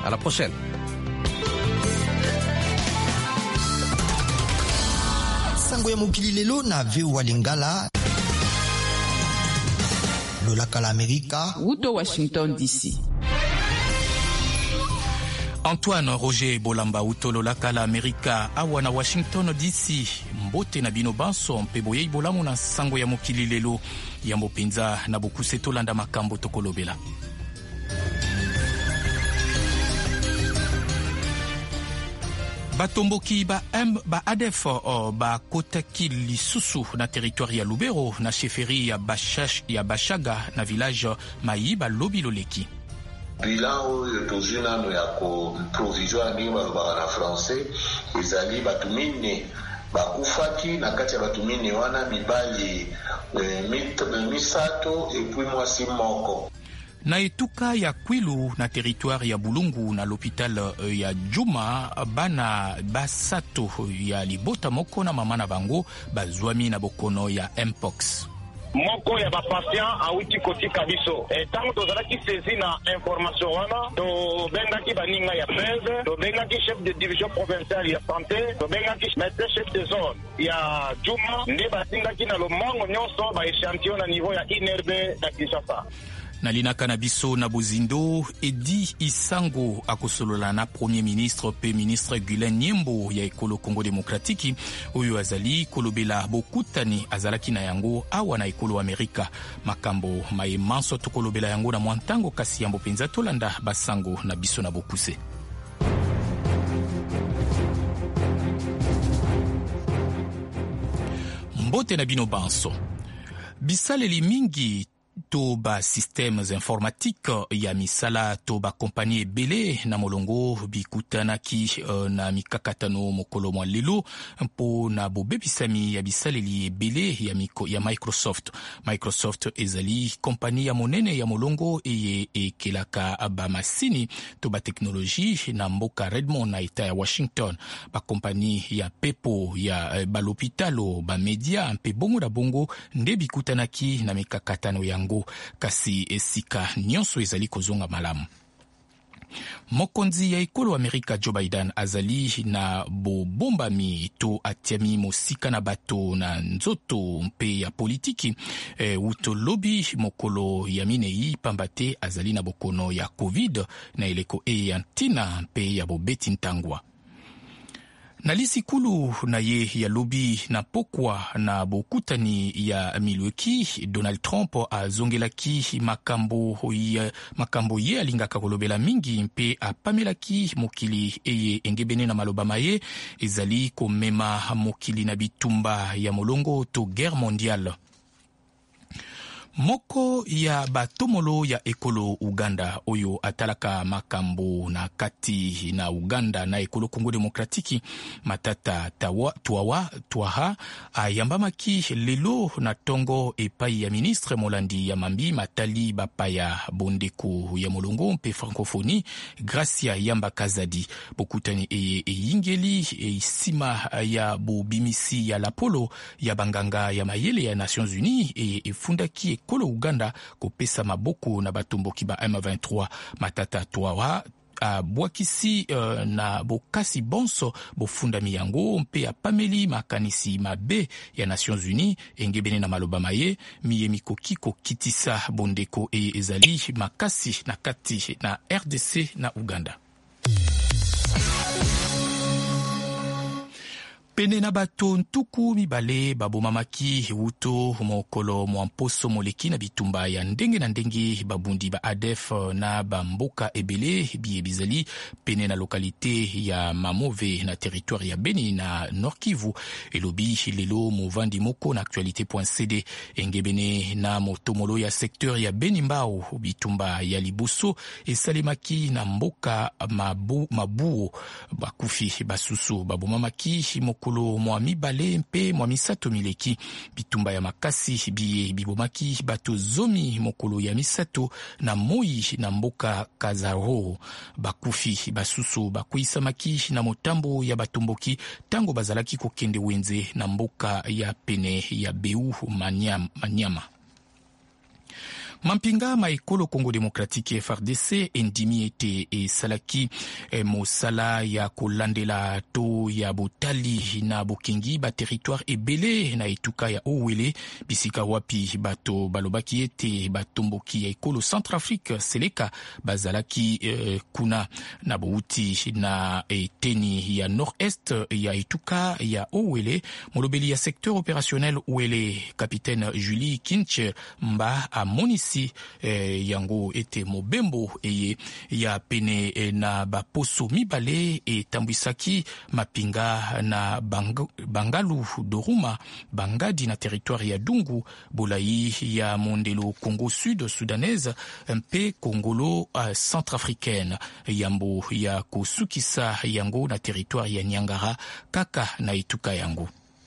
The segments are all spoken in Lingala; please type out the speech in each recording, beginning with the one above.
À la prochaine. Sango ya mokili lelo na VOA Lingala. Lolaka la Amerika. Wuto Washington DC. Antoine Roger Bolamba Utolo Lakala Amerika awa na Washington DC. Mbote na bino banso mpe boye ibolamu na sango ya mokili lelo ya mopinza na bokuse tolanda makambo tokolobela. Batomboki ba ADF ba kotaki lisusu na territoire ya Lubero na chefferie ya Bashaga na village Mayiba lobi loleki. Bilan oyo tozinano ya ko provisoire ni balobaka na français ezali batu mine bakufaki na kati ya batu mine wana mibali misato epui mwasi moko. Na etuka ya Kwilu na territoire ya Bulungu na l'hôpital ya Juma bana basato ya libota moko na mama na bango bazwami na bokono ya Mpox. Moko ya ba patient awuti kotika biso tango tozalaki saisi na information wana to bengaki baninga ya presse to bengaki chef de division provinciale ya santé to bengaki médecin chef de zone ya Juma nde batingaki na lomongo nyonso ba échantillon na niveau ya INRB na Kinshasa. Nalinaka na biso na bozindo Edi Isango akosolola na premier ministre pe ministre Gulen Nyembo ya ekolo Congo Demokratiki oyo azali kolobela bokutani azalaki na yango awa na ekolo Amerika. Makambo maemanso tokolobela yango na mwantango kasi yambo penza tolanda basango na biso na bokuse. Mbote na bino banso. Bisaleli mingi to ba systèmes informatiques ya misala to ba compagnie ebele na molongo bikutanaki na mikakatano mokolo mwa lelo mpo na bobebisami ya bisaleli ebele ya Microsoft ezali kompani ya monene ya molongo eye ekelaka ba masini to ba teknoloji na mboka Redmond na eta ya Washington. Ba kompani ya pepo ya balopitalo ba media mpe bongo na bongo nde bikutanaki na mikakatano yango kasi esika nyonso ezali kozonga malamu. Mokonzi ya ekolo Amerika Joe Biden azali na bobombami to atiami mosika na bato na nzoto mpe ya politiki uto lobi mokolo ya minei pambate azali na bokono ya COVID na eleko ya ntina mpe ya bobeti ntangwa. Na lisikulu na ye ya lobi na pokwa na bokutani ya milweki Donald Trump azongelaki makambo ye alingaka kolobela mingi mpe apamelaki mokili eye engebene na maloba maye ezali komema mokili na bitumba ya molongo to guerre mondiale. Moko ya batomolo ya ekolo Uganda oyo atalaka makambo na kati na Uganda na ekolo Congo Demokratiki Matata Twaha ayambamaki lelo na tongo epai ya ministre Molandi ya Mambi Matali Bapaya bondeko ya molongo mpe francophonie Gracia Yamba Kazadi bokutani eyingeli isima ya bobimisi ya lapolo ya banganga ya mayele ya Nations Unies efundaki ekolo Uganda kopesa maboko na batomboki ba M23. Matata Twawa bwakisi na bokasi bonso bofundami yango mpe apameli makanisi mabe ya Nations Unies engebene na maloba maye miye mikoki kokitisa bondeko ezali makasi na kati na RDC na Uganda. Pene na bato ntuku mibale babomamaki uto mokolo mwamposo moleki na bitumba ya ndenge na ndenge babundi ba ADF na bamboka ebele bizali pene na lokalite ya Mamove na territoire ya Beni na Nord Kivu elobi lelo movandi moko na actualité.cd engebene na motomolo ya secteur ya Beni Mbao bitumba ya Liboso esalemaki na mboka mabuo bakufi basusu babomamaki mokolo mwa mibale mpe mwa misato mileki bitumba ya makasi bibomaki bato zomi mokolo ya misato na moi na mboka Kazaro bakufi basusu bakuisamaki na motambo ya batomboki tango bazalaki kokende wenze na mboka ya pene ya Beu Manyama. Mampinga maekolo Congo Démocratique FARDC endimi ete esalaki mosala ya kolandela to ya botali na bokengi ba territoire ebele na etuka ya Owele bisika wapi bato balobaki ete batomboki ya ekolo Centrafrique Seleka bazalaki kuna na bouti na eteni ya nord-est ya etuka ya Owele. Molobeli ya secteur opérationnel Owele capitaine Julie Kinche mba amonisi yango ete mobembo eye ya pene na baposo mibale etambwisaki mapinga na Bangalu Doruma Bangadi na territoire ya Dungu bolai ya mondelo Congo Sud Soudanaise mpe Congolo Centrafricaine yambo ya kosukisa yango na territoire ya Nyangara kaka na ituka yango.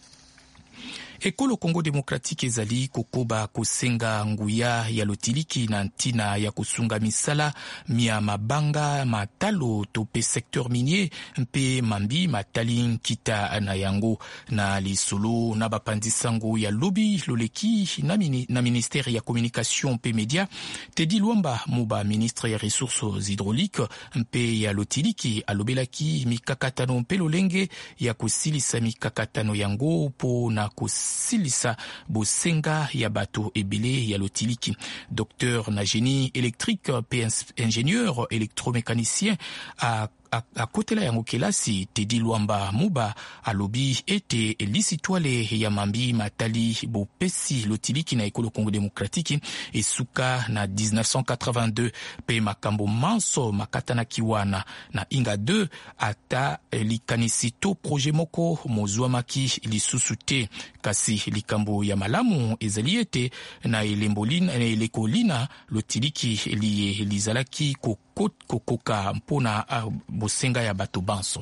Ekolo Congo Démocratique ezali kokoba kosenga nguya ya lotiliki na ntina ya kosunga misala mia mabanga matalo to pe secteur minier mpe mambi matali nkita na yango na lisolo na bapandisango ya lobi loleki na ministère ya communication mpe media. Teddy Luamba muba ministre ya ressources hydrauliques mpe ya lotiliki alobelaki mikakatano mpe lolenge ya kosilisa mikakatano yango po na silisa bosenga ya bato ebele ya lotiliki. Docteur na génie électrique pe ingénieur électromécanicien a kotela yango kelasi. Teddy Luamba muba alobi ete lisitwale ya mambi matali bopesi lotiliki na ekolo Congo Démocratique esuka na 1982 pe makambo manso makatana kiwana na inga 2 ata likanisi to projet moko mozwamaki lisusu te kasi likambo ya malamu ezali ete na elekolina lotiliki lizalaki kokoka mpona bosenga ya bato banso.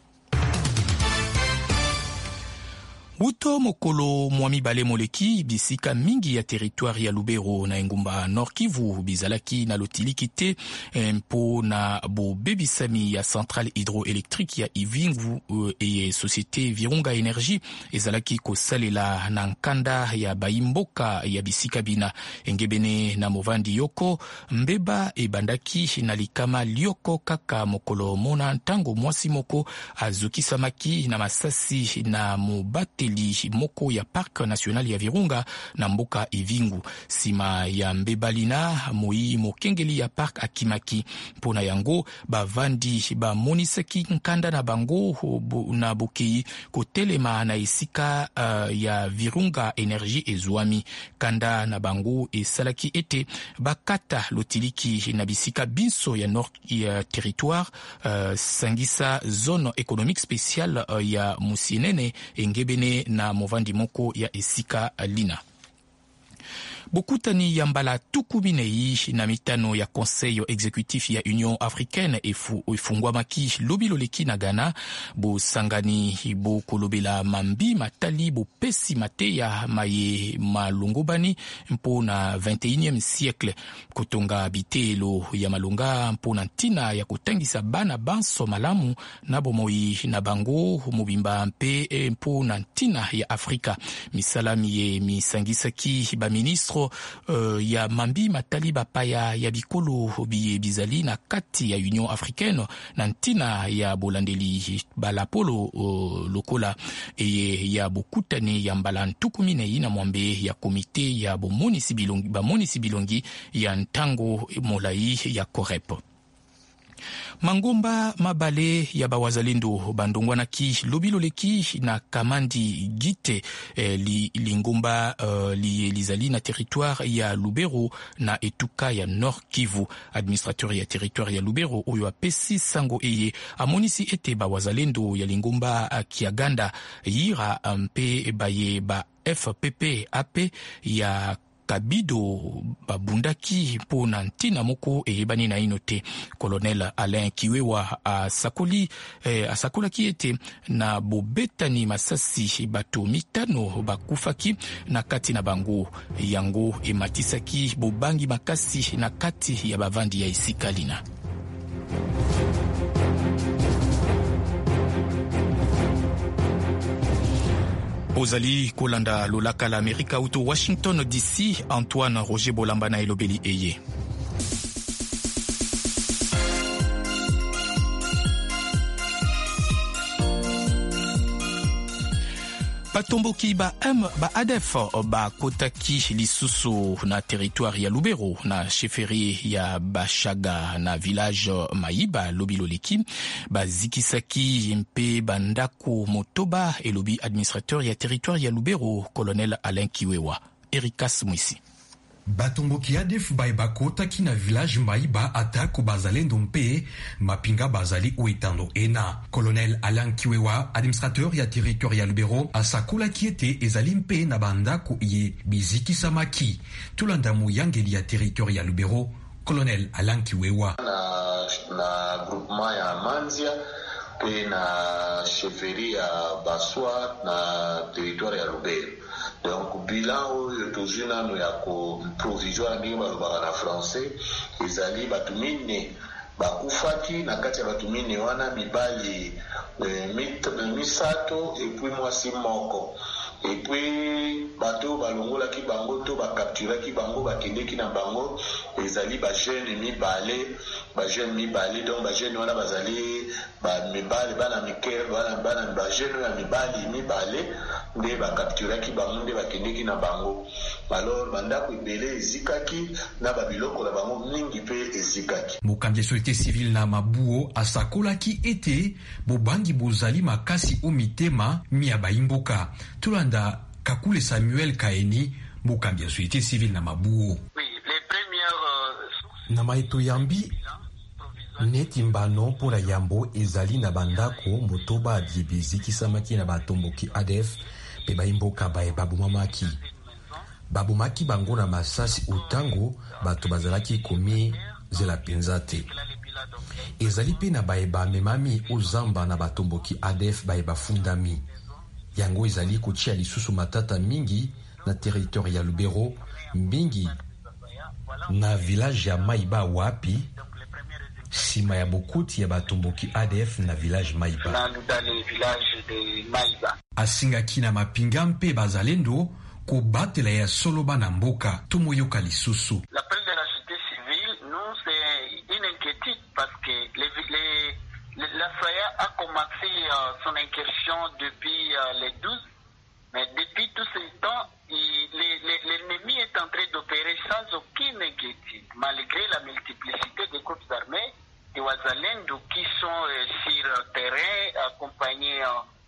Uto mokolo mwami bale moleki bisika mingi ya territoire ya Lubero na engumba Nord Kivu bizalaki na lotiliki te mpo na bobebisami ya centrale hydroélectrique ya Ivingu e société Virunga Energie ezalaki kosalela na nkanda ya baimboka ya bisika bina engebene na movandi yoko mbeba ebandaki na likama lioko kaka mokolo mona ntango mwasi moko azukisamaki na masasi na mobate moko ya Parc National ya Virunga na mboka Ivingu. Sima ya mbebalina moi mokengeli ya Parc akimaki mpona yango bavandi bamonisaki nkanda na bango na bokei kotelema na esika ya Virunga Energie ezwami. Kanda na bango esalaki ete bakata lotiliki na bisika binso ya nord ya territoire sangisa zone économique spéciale ya Musienene engebene na movandi moko ya esika lina. Bokutani ya mbala tukuminei na mitano ya conseil exécutif ya Union africaine efungwamaki lobiloleki na Ghana bosangani bokolobela mambi matali bopesi mateya maye malongobani mpo na 21e siècle kotonga bitelo ya malonga mpo na ntina ya kotangisa bana banso malamu na bomoi na bango mobimba mpe mpo na ntina ya Afrika. Misalami ye misangisaki ba ministre ya mambi matali bapaya ya bikolo bizali na kati ya Union africaine na ntina ya bolandeli balapolo lokola ya bokutani ya mbala ntukumine na mwambe ya komite ya bamonisi bilongi ya ntango molai ya Corep. Mangomba mabale ya bawazalendo bandongwanaki lobiloleki na Kamandi Gite lingomba lizali na territoire ya Lubero na etuka ya Nord Kivu. Administrateur ya territoire ya Lubero oyo apesi sango eye amonisi ete bawazalendo ya lingomba Kiaganda yira mpe baye ba FPP AP ya Kabido babundaki po na ntina moko eyebani na inote. Colonel Alain Kiwewa asakolaki ete na bobetani masasi bato mitano bakufaki na kati na bango yango ematisaki bobangi makasi na kati ya bavandi ya isikalina. Bozali kolanda lolaka la Amerika uto Washington DC. Antoine Roger Bolamba na elobeli eye. Batomboki ba ADF ba kotaki lisusu na territoire ya Lubero na chefferie ya Bashaga na village Maïba lobiloleki ba zikisaki mpe bandako motoba elobi administrateur ya territoire ya Lubero colonel Alain Kiwewa. Erikas Mwisi. Batomboki ADF bakotaki na village Maïba atako bazalendo mpe mapinga bazali uitando ena. Colonel Alain Kiwewa, administrateur ya territoire ya Lubero, asakola kiete ezali mpe na bandako ye biziki samaki. Tulanda muyangeli ya territoire ya Lubero, Colonel Alain Kiwewa. Na groupement ya Manzia pe na chefferie ya Baswa na territoire ya Lubero. Donc bilan oyo tozina no ya ko provisoire ni balobaka na français ezali batumine bakufaki na kati ya batumine wana mibali misato et puis mwasi moko et puis bato balongolaki bango to bakapturaki bango bakendeki na bango ezali ba jeune mibale donc ba jeune wana bazali ba mibale bana mikel bana ba jeune ya mibale nde bakapturaki bango nde bakendeki na bango. Alors bandako ebele ezikaki na babiloko na bango mingi pe ezikaki. Mokambi société civile na Mabuo asakolaki ete bobangi bozali makasi o mitema mi abaimboka. Tulanda Kakule Samuel Kaeni, mokambi société civile na Mabuo. Oui, les premières na maito yambi neti mbano pour la yambo ezali na bandako motoba adiebezi kisamaki na batomboki ADF pe baimboka bae babumamaki. Babumaki bango na masasi utango bato bazalaki komi zela penzate. Ezali pe na bae bamemami ozamba na batomboki ADF bae bafundami. Yango ezali kotia lisusu matata mingi na territoire ya Lubero, mingi na village ya Maïba wapi sima ya bokuti ya batomboki ADF na village Maïba. Dans le village de Maïba. Asingaki na mapinga mpe bazalendo ko batela ya soloba na mboka tumoyoka lisusu. L'appel de la société civile, nous c'est une inquiétude parce que la FRAYA a commencé son incursion depuis les 12, mais depuis tout ce temps, l'ennemi est en train d'opérer sans aucune inquiétude, malgré la multiplicité des groupes armés de Wazalendo qui sont sur terrain, accompagnés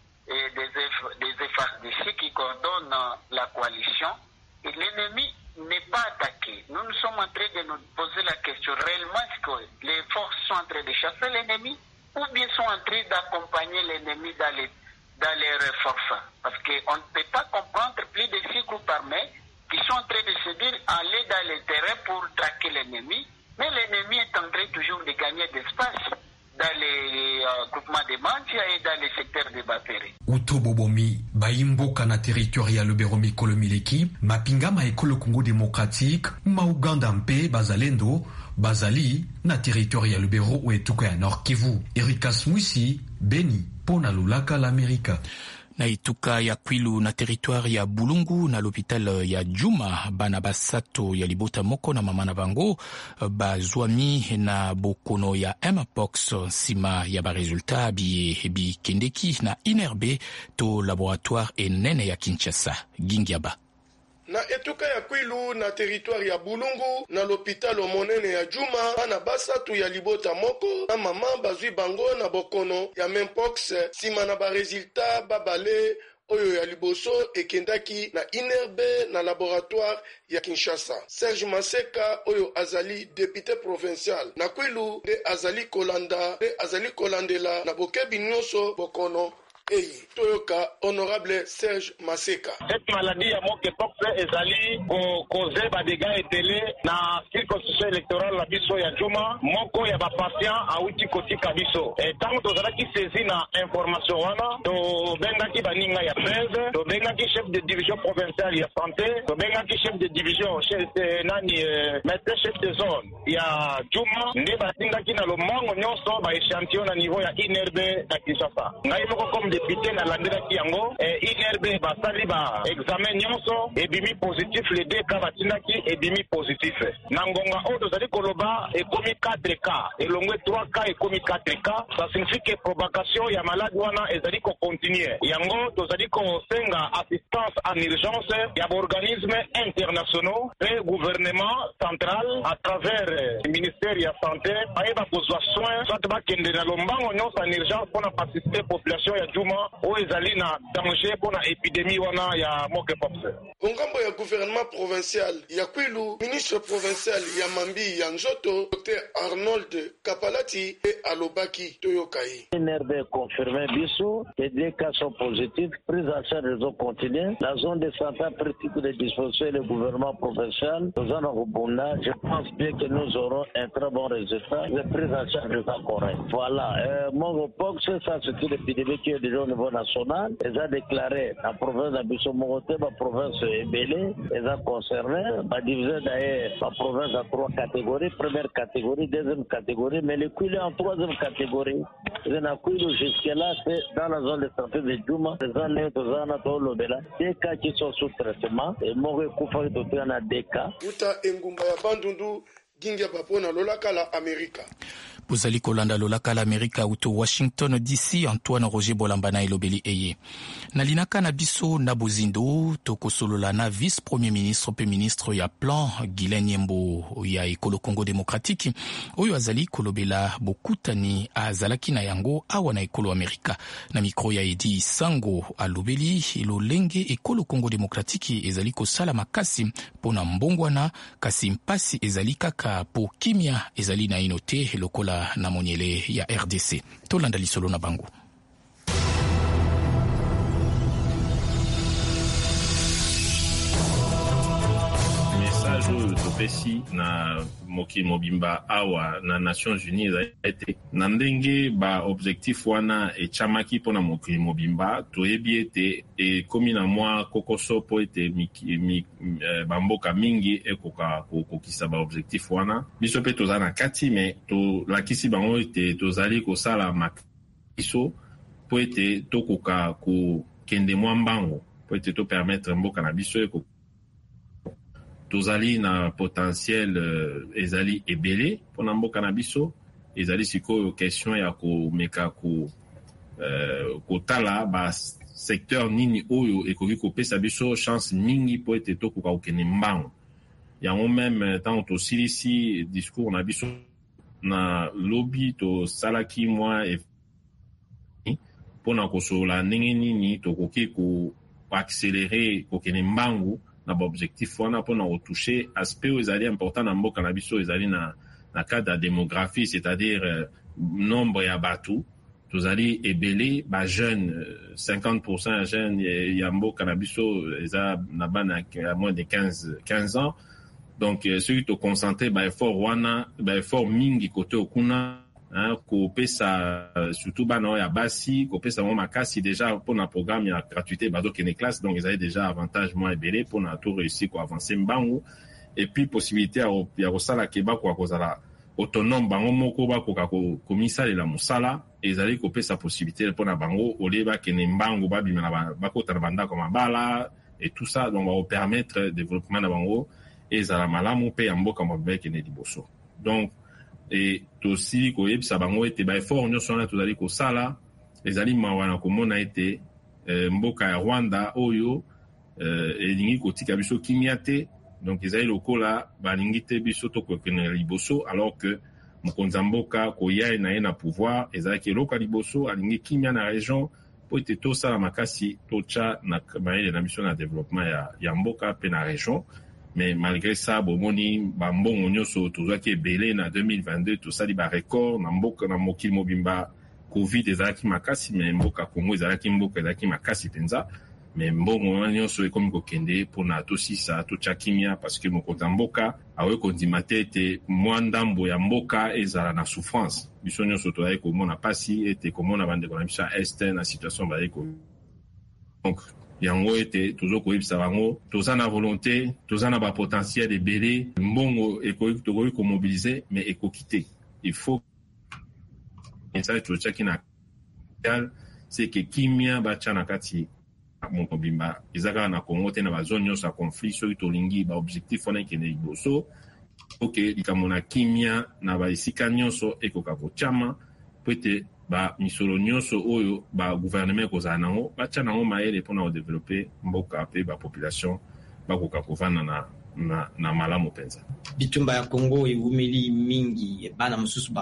des FARDC qui coordonnent la coalition. Et l'ennemi n'est pas attaqué. Nous sommes en train de nous poser la question réellement, est-ce que les forces sont en train de chasser l'ennemi ou bien sont en train d'accompagner l'ennemi dans les forces? Parce qu'on ne peut pas comprendre plus de 6 groupes armés qui sont en train de se dire aller dans les terrains pour traquer l'ennemi, mais l'ennemi est en train toujours de gagner d'espace dans les groupements de Mantia et dans les secteurs de Bapere. Utobobomi baimboka na territoire ya Lubero mikolo mileki mapinga maekolo Congo démocratique ma Uganda mpe bazalendo bazali na territoire ya Lubero uetuka ya Nord Kivu. Erikas Mwisi, Beni, pona lulaka l'Amerika. Na ituka ya Kwilu na territoire ya Bulungu na l'hôpital ya Juma bana basato ya libota moko na mama na bango bazwami na bokono ya Mpox sima ya ba resultat bi kendeki na INRB to laboratoire enene ya Kinshasa. Gingiaba na etuka ya Kwilu na territoire ya Bulungu na l'hôpital monene ya Juma bana basatu ya libota moko na mama bazwi bango na bokono ya Mpox sima na ba resultat babale oyo ya liboso ekendaki na INRB na laboratoire ya Kinshasa. Serge Maseka oyo azali député provincial na Kwilu de azali kolandela na bokebi nyonso bokono. Hey, Toyoka, honorable Serge Maseka. Cette maladie ya monkeypox ezali causer ba dégâts etele na circonscription électorale la biso ya Juma moko ya ba patient auti kotika biso. Tango tozalaki saisi na information wana to bengaki baninga ya presse, to bengaki chef de division provinciale ya santé, to bengaki chef de division médecin chef de zone ya Juma nde batindaki na lomango nyonso ba échantillon na niveau ya INRB na Kinshasa. Ngai moko comme député na landelaki yango INRB basali ba examen nyonso ebimi positif les 2 cas batindaki ebimi positif na ngonga oyo tozali koloba ekomi 4 cas elongwe 3 cas ekomi 4 cas ça signifie que propagation ya malade wana ezali ko continuer yango tozali ko senga assistance en urgence ya organisme internationaux et gouvernement central à travers le ministère ya santé ayeba kozwa soin soit bakende na lombango nyonso en urgence pona participer population ya Juma oyo ezali na danger pona épidémie wana ya monkeypox. Ngambo ya gouvernement provincial ya Kwilu, ministre provincial ya Mambi ya Nzoto, Dr Arnold Kapalati et Alobaki Toyokai. NRB confirmé biso que des cas sont positifs, prise en charge des eaux continues. La zone de santé a pris toutes les dispositions et le gouvernement provincial. Nous en Rubunda, je pense bien que nous aurons un très bon résultat de prise en charge des cas corrects. Voilà. Monkeypox, ça c'est une épidémie qui est déjà au niveau national. Ils ont déclaré la province d'Abisso Moroté, la province Ebélé, ils ont concerné, divisé d'ailleurs la province en 3 catégories. Première catégorie, deuxième catégorie, mais le Kwilu en 3e catégorie. Jusque-là, c'est dans la zone de santé de Djouma, des cas qui sont sous traitement, et Moré Koufa en a des cas. Uta Engumba ya Bandundu, Gingia Bapona Lolakala, Amerika. Bozali kolanda lolakala Amerika uto Washington DC. Antoine Roger Bolambana elobeli eye nalinaka na biso na bozindo tokosolola na vice premier ministre pe ministre ya plan Guilain Nyembo ya ekolo Congo démocratique oyo azali kolobela bokutani azalaki na yango awa na ekolo Amerika na mikro ya Edi Sango alobeli lolenge ekolo Congo démocratique ezali kosala makasi pona mbongwana kasi mpasi ezali kaka po kimia ezali na inote lokola na monyele ya RDC. Tolanda lisolo na bango. Message topesi na Moki Mobimba awa na Nations Unies ete na ndenge ba objectif wana e chamaki pona Moki Mobimba toyebi ete e komi na mwa kokoso po ete bamboka mingi ekoka kokisa ba objectif wana biso pe toza na kati me to lakisi bango ete tozali kosala makiso po ete tokoka ko kende mwa mbango po ete to permettre mboka na biso eko tozali na potentiel ezali ebele pona mboka na biso ezali sikoyo question ya komeka kotala ba secteur nini oyo ekoki kopesa biso chance mingi po ete tokoka kokende mbango yango meme tant tosilisi discours na biso na lobby tosalaki mwa pona kosolola ndenge nini tokoki koaccélérer kokende mbango na ba objectif wana pona retoucher aspect ezali important na mboka na biso ezali na cadre de démographie, c'est-à-dire nombre ya batu tozali ebele ba jeune 50% ya jeune ya mboka na biso eza na bana à moins de 15 ans donc ceux qui concentré ba effort wana ba effort mingi côté okuna kopesa surtout bana ya basi kopesa mo makasi déjà pour na programme ya gratuité bazo kene classe donc ils avaient déjà avantage moins ebele pour na tout réussir ko avancer mbangu et puis possibilité ya kosala keba kwa kozala autonome bango moko bakoka komisalela mosala ezali kopesa possibilité pour na bango oleba kene mbangu babimela bakota na bandako mabala et tout ça donc va permettre développement na bango ezala malamu pe ya mboka mabe kene liboso donc et aussi koyebisa bango ete ba effort nyonso wana tozali kosala ezali mawa na komona ete mboka ya Rwanda oyo elingi kotika biso kimia te donc ezali lokola balingi te biso tokokende liboso alors que mokonzi ya mboka koya na ye na pouvoir ezalaki eloko liboso alingi kimia na région po ete tosala makasi tocha na mayele na biso na développement ya mboka pe na région. Mais malgré ça bomoni bambongo nyonso tozwaki ebele na 2022 tosali ba record na mboka na mokili mobimba covid ezalaki makasi mais mboka Congo ezalaki makasi penza mais mbongo nyonso ekomi kokende pona tosisa tocha kimia parce que mokonzi mboka awe kondima te ete mwa ndambo ya mboka ezala na souffrance biso nyonso tozali komona pasi ete komona bandeko na biso este na situation baeko donc yango ete tozokoyebisa bango toza na volonté toza na ba potentiel ebele mbongo ekoki komobiliser mais ekoki te il faut ça tochaki na c'est que kimia bacha na kati moko bimba ezaka na Congo te na bazone nyonso ya conflit soki tolingi baobjectif wana ekende liboso oke likambo na kimia na baesika nyonso ekoka kotyama po ete bamisolo nyonso oyo bagouvernement ekozala nango batya nango mayele mpona kodevelope mboka mpe bapopulation bakoka kovanda na malamu mpenza. Bitumba ya Congo ewumeli mingi bana mosusu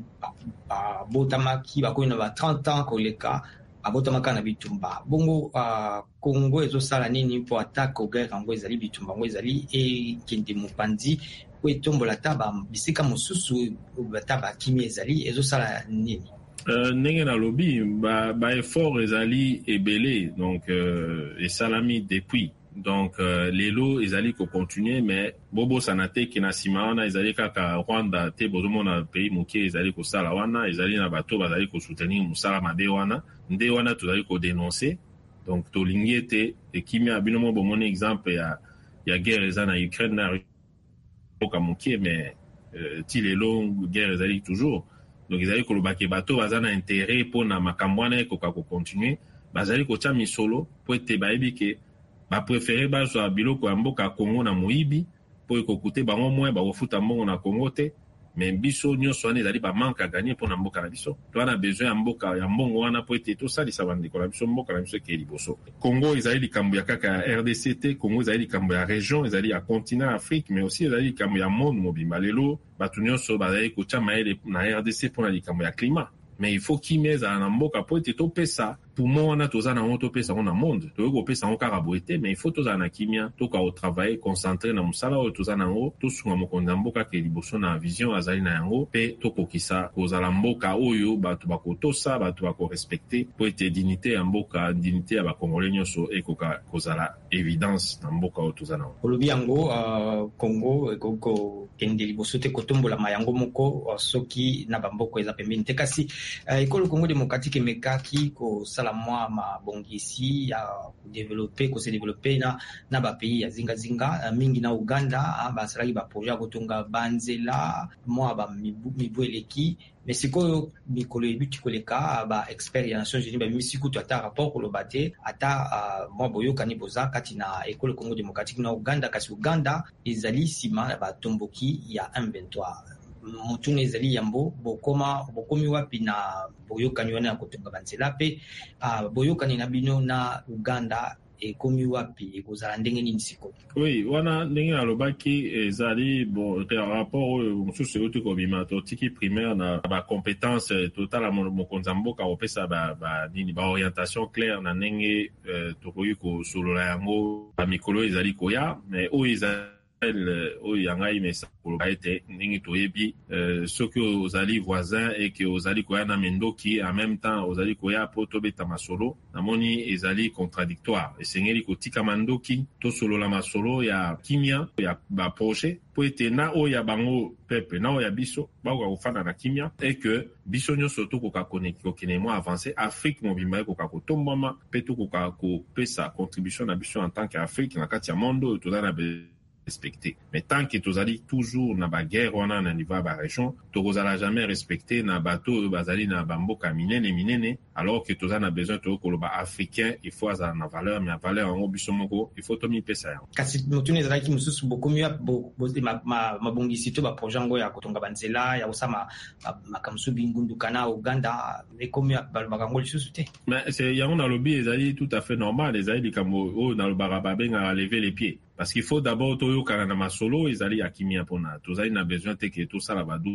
babotamaki bakomi na 30 ans koleka abotamaka na bitumba bongo Congo ezosala nini mpo ataka guerre yango ezali bitumba yango ezali ekende mopanzi po etombola ta bisika mosusu ta bakimi ezali ezosala nini? Ndenge nalobi effort ezali ebele donc esalami depuis donc lelo ezali ko continuer mais bobo sanate ki na sima wana ezali kaka Rwanda te bozomona pays mokie ezali ko sala wana ezali na bato bazali ko soutenir musala mabe wana nde wana tozali ko dénoncer donc tolingi ete ekimia binomo bomoni exemple ya guerre eza na Ukraine na boka mokie mais ti lelo guerre ezali toujours donc ezali koloba ke bato baza na intérêt mpona makambo wana ekoka kocontinue bazali kotya misolo po ete bayebi ke bapréféré bazwa biloko ya mboka ya Congo na moyibi po ekokute bango mwe bakofuta mbongo na Congo te mais biso nyonso wana ezali bamanke a gagner mpona mboka na biso towana besoin ya mboka ya mbongo wana po ete tosalisa bandeko na biso mboka na biso ekeye liboso. Congo ezali likambo ya kaka ya RDC te, Congo ezali likambo ya région, ezali ya continent Afrique mais aussi ezali likambo ya monde mobimba. Lelo bato nyonso bazali kotya mayele na RDC mpona likambo ya climat mais il faut kimia ezala na mboka po ete topesa poumon wana toza nango topesa yango na monde toyoki kopesa yango kaka boye te mais il faut tozala na kimia toka kotravaille concentré na mosala oyo toza nango tosunga mokonzi ya mboka ke liboso na vision azali na yango mpe tokokisa kozala mboka oyo bato bakotosa bato bakorespecte po ete dignité ya mboka dignité ya bakongole nyonso ekoka kozala évidence na mboka oyo toza nango. Olobi yango Congo ekokende liboso te kotombolama yango moko soki na bamboka eza pembeni te kasi ekolo Congo démocratique emekaki kosala mwa mabongisi ya se développer na bapays ya zingazinga mingi na Uganda basalaki baprojet ya kotonga banzela mwa bamibu eleki mais sikoyo mikolo ebuti koleka baexpert ya Nations Unies bamimisi kutu ata rapport koloba te ata mwa boyokani boza kati na ekolo Congo démocratique na Uganda kasi Uganda ezali nsima na batomboki ya M23 mutune ezali yambo bokomi wapi na boyokani wana ya kotonga banzela pe boyokani na bino na Uganda ekomi wapi ekozala ndenge nini siko? Oui, wana ndenge nalobaki ezali bon rapport oyo mosusu euti kobima totiki primaire na bacompétence totala mokonzi ya mboka kopesa nini baorientation claire na ndenge tokoki kosolola yango bamikolo ezali koya mais oyo ezali oyo ya ngai mesa koloba ete ndenge toyebi soki ozali voisin eke ozali koya na mendoki en même temps ozali koya po tobeta masolo namoni ezali contradictoire esengeli kotika mandoki tosolola masolo ya kimia ya baprojet po ete na oyo ya bango pepe na oyo ya biso bakoka kofanda na kimia eke biso nyonso tokoka kokende mwa avance Afrique mobimba ekoka kotombama mpe tokoka kopesa contribution na biso en tant que Afrique na kati ya monde oyo toza na respecté. Mais tant que tozali toujours na ba guerre wana na niveau ba région, tokozala jamais respecté na bateau bazali na bamboka minene alors que tozana besoin to koloba africain il faut azala na valeur mais valeur en biso moko il faut to mi pesa yango. Kasi motune ezali ki mususu bokomi mabongisi to ba projet ngo ya kotonga banzela ya osama makamsu bingunduka na Uganda ekomi bakango lisusu te. Mais c'est yango na lobby ezali tout à fait normal ezali likambo o na lobara babenga lever les pieds. Parce qu'il faut d'abord toyokana na masolo ezali akimia pona tozali na besoin te ke tosala badu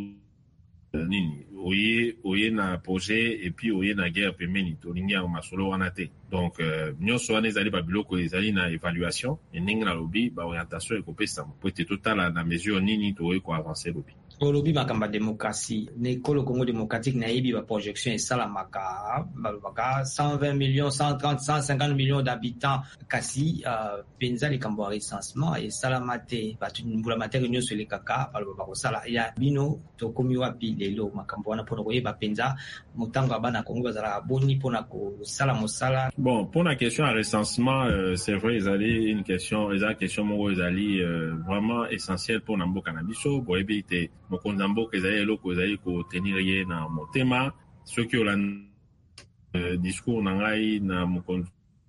nini oye na projet et puis oye na guerre pembeni tolingi ya masolo wana te donc nyonso wana ezali babiloko ezali na évaluation ndenge na lobi baorientation ekopesa po ete totala na mesure nini toye koavancer lobi. Olobi makamba démocratie nekolo Congo démocratique na yebi ba projection esalamaka balobaka 120 millions 130 150 millions d'habitants kasi penza likambo ya recensement esalamate batu mbula materi nyonso elekaka balobaka kosala ya bino tokomi wapi lelo makambo wana mpona koyeba penza motango bana Congo bazala boni mpona kosala mosala. Bon, pour la question à recensement c'est vrai ezali une question moko ezali vraiment essentielle pour na mboka na biso boyebi te mokonzi ya mboka ezali eloko ezali kotenir ye na motema soki olanda discours nangai na mokonzi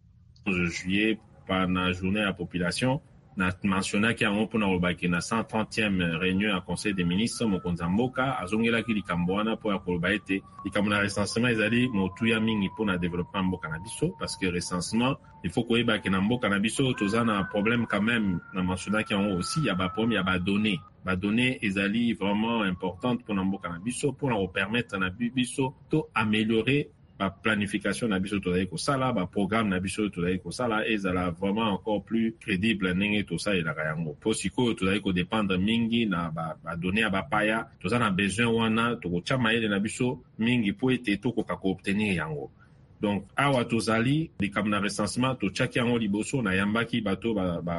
juillet par na journée à la population na mentionné qu'il y a un peu na 130e réunion à conseil des ministres mokonzi mboka azongela ki likamboana pour akoloba ete likamona recensement ezali motuya mingi pour na développement mboka na biso parce que recensement il faut koyeba ke na mboka na biso tozana problème quand même na mentionné qu'il y a aussi il y a ba problème il y a ba données ezali vraiment importante pour na mboka na biso pour na permettre na biso to améliorer ba planification na biso tozali kosala ba programme na biso tozali kosala ezala vraiment encore plus crédible ndenge tosalelaka yango po sikoyo tozali kodépendre mingi na ba données ya bapaya toza na besoin wana tokotia mayele na biso mingi po ete tokoka koobtenir yango. Donc awa tozali likambo na recensement totiaki yango liboso na yambaki bato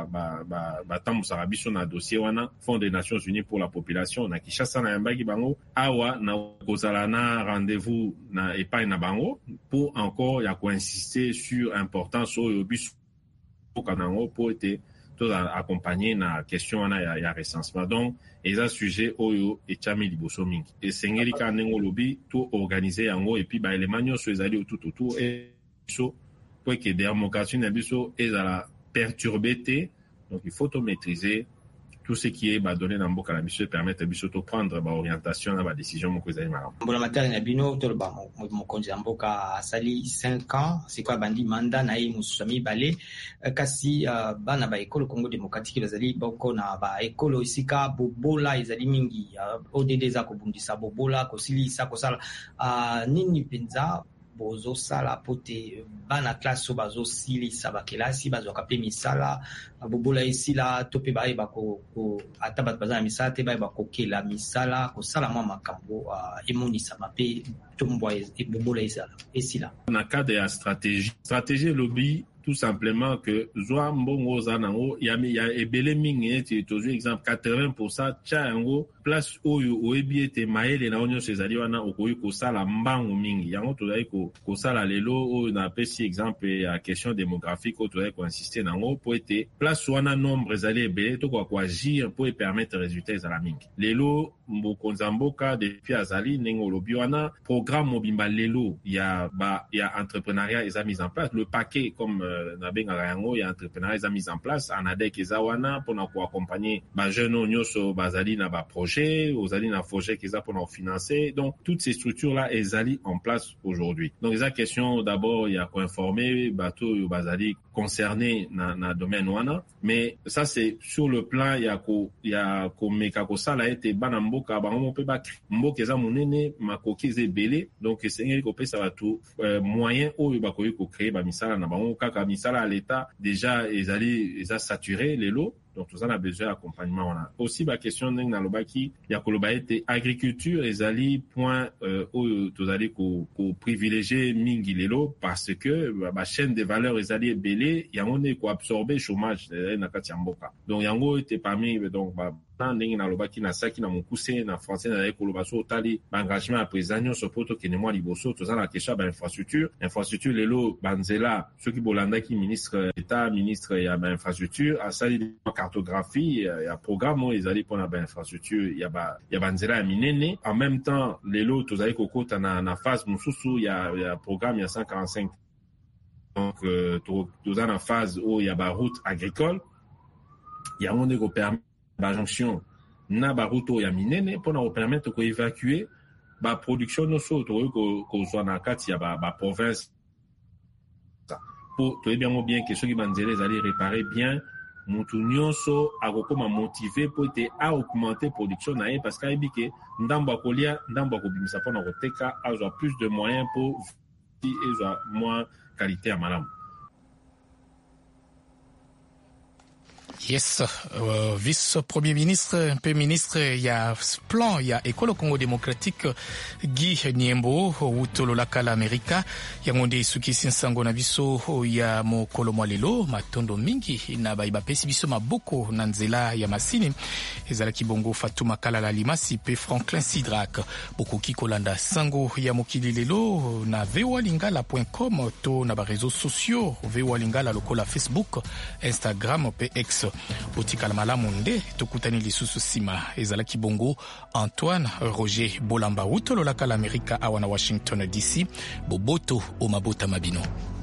batambusaka biso na dossier wana Fonds des Nations Unies pour la population na Kinshasa na yambaki bango awa na kozala na rendez-vous na epai na bango pour encore ya koinsister sur importance oyo biso kanango po ete toza accompagner na question wana ya recensement. Donc eza sujet oyo etiami liboso mingi esengeli ka ndenge lobi to organiser yango et puis ba élément nyonso ezali autour et so po que démocratie na biso ezala perturbé te. Donc il faut to maîtriser tout ce qui est donné dans mboka na biso permettre biso to prendre ba orientation na ba décision moko ezali malamu. Mbona matari na bino to ba mokonzi mboka asali 5 ans c'est quoi bandi mandat na ye musami balé kasi bana ba école Congo démocratique bazali boko na ba école isika bobola ezali mingi ODD za kobundisa bobola kosilisa kosala nini penza bozo sala pote bana classe bazo silisa bakelasi bazo kape misala bobola isila tope bae bako atabat bazana misala te bae bako kela misala ko sala mwa makambo emonisa mape tombwa bobola isila na cadre ya stratégie lobby tout simplement que zoa mbongo zanango ya ebele mingi eti tozo exemple 80% chango place oyo oyebi ete mayele na onyo sezali wana okoyi kosala mbango mingi yango tozali kosala lelo oyo na pesi exemple ya question démographique oyo tozali koinsister nango po ete place wana nombre ezali ebele tokoka koagir po epermettre résultat ezala mingi lelo mokonzi mboka depuis azali ndenge olobi wana programme mobimba lelo ya entrepreneuriat eza mise en place le paquet comme na bengaka yango ya entrepreneuriat eza mise en place anadek eza wana mpona koaccompagner bajeune nyonso bazali na baprojet ozali na projet eza mpona kofinancer. Donc toutes ces structures là ezali en place aujourd'hui. Donc eza question d'abord ya koinformer bato oyo bazali concerné na domaine wana, mais ça c'est sur le plan ya komeka kosala ete bana mboka bango mpe mboka eza monene makoki eza ebele donc esengeli kopesa bato moyen oyo bakoki kocréer bamisala na bango kaka misala à l'état déjà eza saturé lelo. Donc tout ça a besoin d'accompagnement. Aussi la question ndenge na lobaki ya koloba ete agriculture ezali point tozali ko privilégier mingi lelo parce que ba chaîne de valeur ezali ebele yango ne ko absorber chômage na kati ya mboka. Donc yango ete parmi donc ndenge na lobaki na saki na mokuse na français na koloba so tali ba engagement à président nyonso poto kene mwa liboso toza na question ba infrastructure lelo banzela ceux qui bolandaki ministre état ministre ya ba infrastructure asali cartographie ya programme ezali pona ba infrastructure ya banzela ya minene en même temps lelo tozali kokota na phase mususu ya programme ya 145 donc toza na phase o ya ba route agricole ya onde ko permettre ba jonction na ba route ya minene pona ko permettre ko évacuer ba production no so to ko zo na kati ya ba province pour to bien que ceux qui banzela ezali réparer bien mutu nyonso akokoma motivé po ete augmenter production na ye parce qu'ayebi ke ndambo akolia ndambo akobimisa mpona koteka azwa plus de moyens po ezwa moins qualité ya malamu. Yes, vice-premier ministre, mpe ministre ya plan ya ekolo Congo démocratique Guy Niembo utololaka la Amerika yango nde sukisi nsango na biso ya mokolo mwa lelo matondo mingi na baipesi biso maboko na nzela ya masini ezalaki bongo Fatuma Kalala Limasi pe Franklin Sidrak bokoki kolanda sango ya mokili lelo na voalingala.com to na ba réseaux sociaux voalingala lokola Facebook, Instagram pe X botikala malamu nde tokutani lisusu sima ezalaki bongo. Antoine Roger Bolamba utololaka l'Amerika awa na Washington DC. Boboto o mabota mabino.